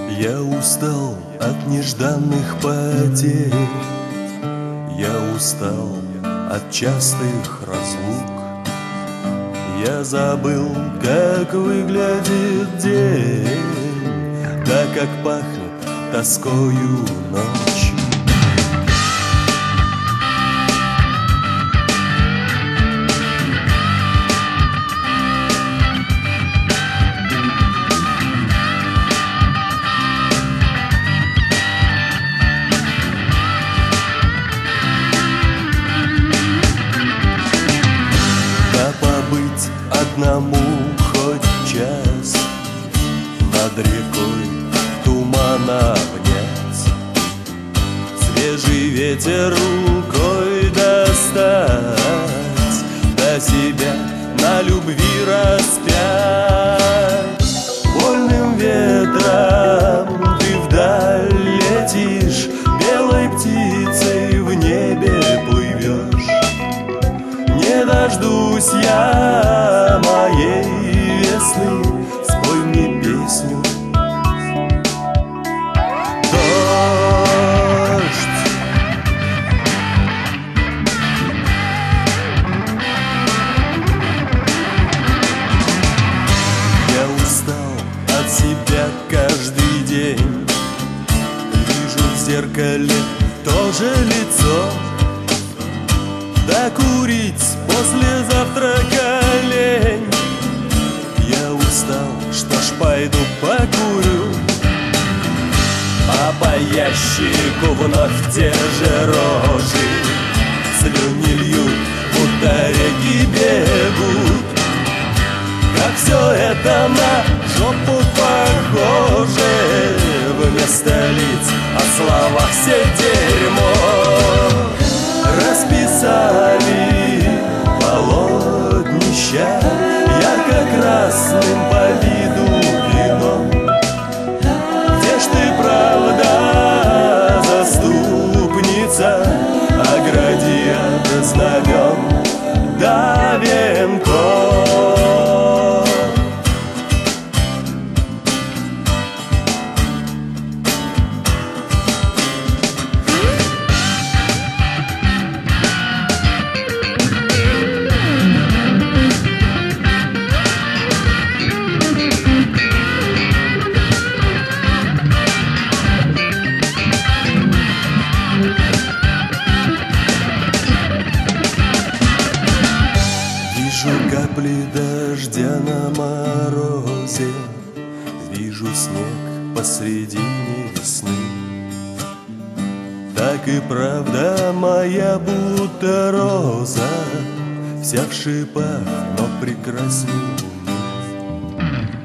Я устал от нежданных потерь, я устал от частых разлук. Я забыл, как выглядит день, да как пахнет тоскою ночь. Одному хоть час над рекой туман обнять, свежий ветер рукой достать, до себя на любви распять. Вольным ветром ты вдаль летишь, белой птицей в небе плывешь. Не дождусь я моей весны, спой мне песню. Дождь. Я устал от себя каждый день, вижу в зеркале то же лицо. Да курить после завтрака лень. Я устал, что ж пойду покурю, а по ящику вновь те же рожи. Слюни льют, будто реки бегут. Как все это на жопу похоже, вместо лиц о словах все дерьмо. Расписали полотнища ярко-красным по виду вином. Где ж ты, правда, заступница, огради от знамен до венков. Вижу капли дождя на морозе, вижу снег посредине весны. Так и правда моя будто роза, вся в шипах, но прекрасней луны.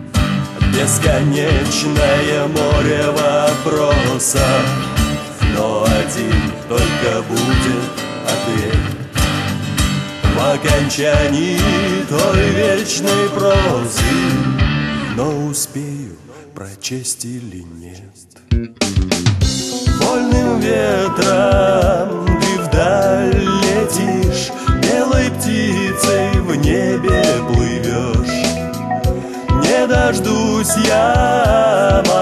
Бесконечное море вопросов, но один только будет ответ. В окончании той вечной прозы, но успею прочесть или нет. Вольным ветром ты вдаль летишь, белой птицей в небе плывешь. Не дождусь я